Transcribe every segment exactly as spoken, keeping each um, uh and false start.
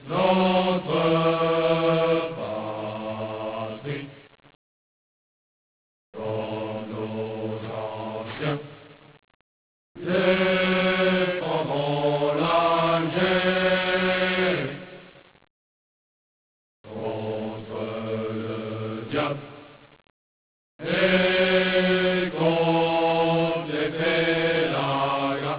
notre patrie, comme nos anciens, défendrons l'Algérie contre le diable et contre les pélagas.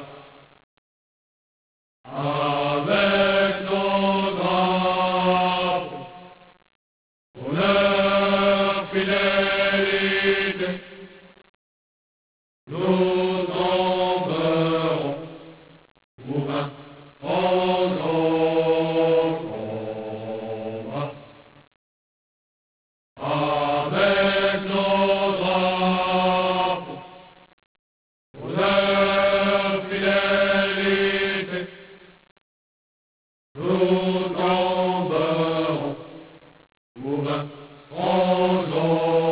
Avec nos drapeaux, pour leur fidélité, nous tomberons ou vaincrons au combat. Avec nos drapeaux, pour leur fidélité, nous tomberons ou vaincrons au